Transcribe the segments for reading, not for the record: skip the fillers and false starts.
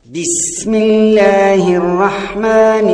بسم الله الرحمن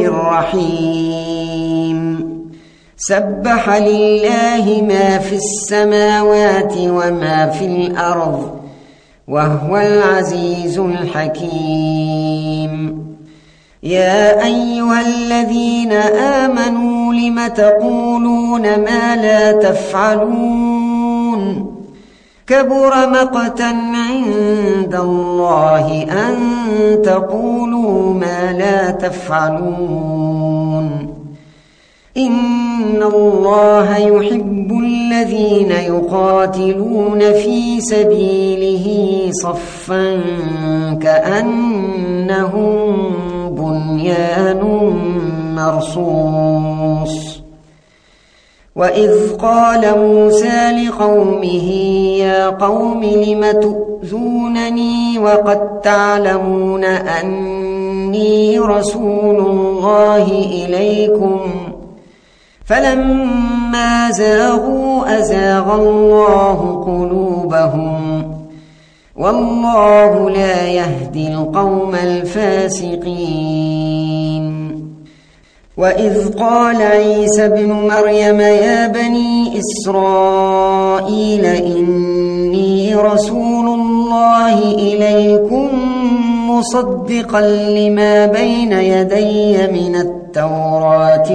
الرحيم سبح لله ما في السماوات وما في الأرض وهو العزيز الحكيم يا أيها الذين آمنوا لم تقولون ما لا تفعلون كبر مقتا عند الله أن تقولوا ما لا تفعلون إن الله يحب الذين يقاتلون في سبيله صفا كأنهم بنيان مرصوص وإذ قال موسى لقومه يا قوم لم تؤذونني وقد تعلمون أني رسول الله إليكم فلما زاغوا أزاغ الله قلوبهم والله لا يهدي القوم الفاسقين وإذ قال عيسى ابن مريم يا بني إسرائيل إني رسول الله إليكم مصدقا لما بين يدي من التوراة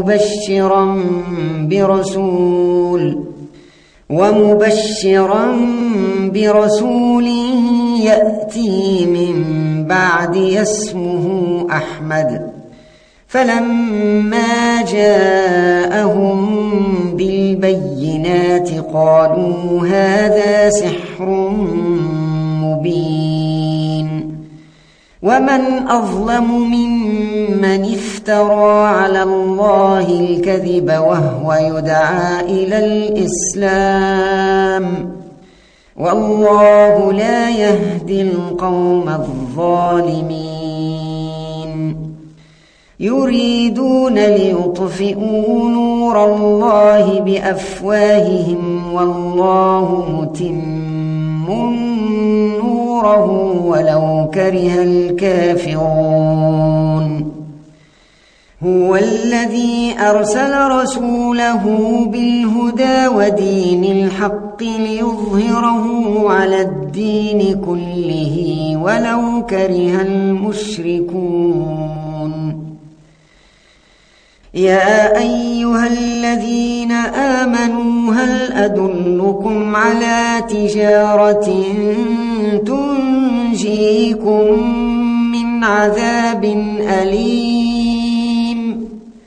ومبشرا برسول يأتي من بعدي اسمه أحمد فلما جاءهم بالبينات قالوا هذا سحر مبين ومن أظلم ممن افترى على الله الكذب وهو يدعى إلى الإسلام والله لا يهدي القوم الظالمين يريدون ليطفئوا نور الله بأفواههم والله متم نوره ولو كره الكافرون هو الذي أرسل رسوله بالهدى ودين الحق ليظهره على الدين كله ولو كره المشركون يا أيها الذين آمنوا هل أدلكم على تجارة تنجيكم من عذاب أليم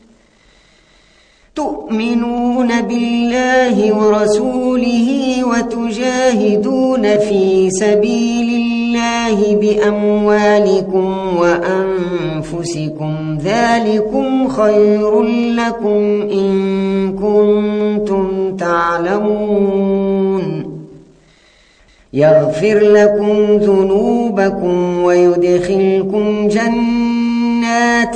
تؤمنون بالله ورسوله وتجاهدون في سبيل الله بأموالكم وأنفسكم ذلكم خير لكم إن كنتم تعلمون يغفر لكم ذنوبكم ويدخلكم جنات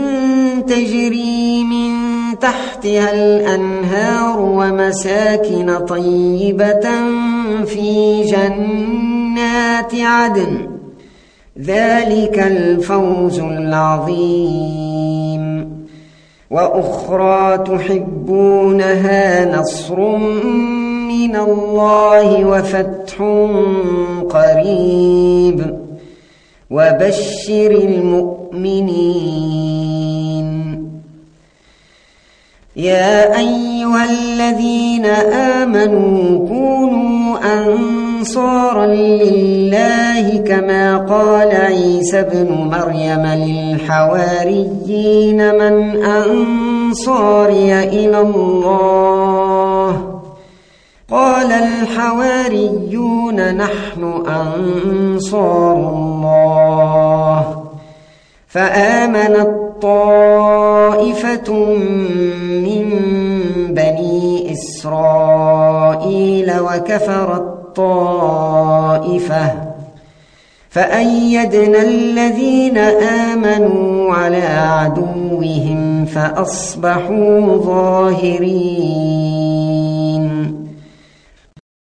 تجري من تحتها الأنهار ومساكن طيبة في جنات عدن ذلك الفوز العظيم وأخرى تحبونها نصر من الله وفتح قريب وبشر المؤمنين يا أيها الذين آمنوا كونوا أنصارا لله كما قال عيسى ابن مريم للحواريين من أنصاري إلى الله قال الحواريون نحن أنصار الله فآمنت طائفة من بني إسرائيل وكفرت طائفة فأيدنا الذين آمنوا على عدوهم فأصبحوا ظاهرين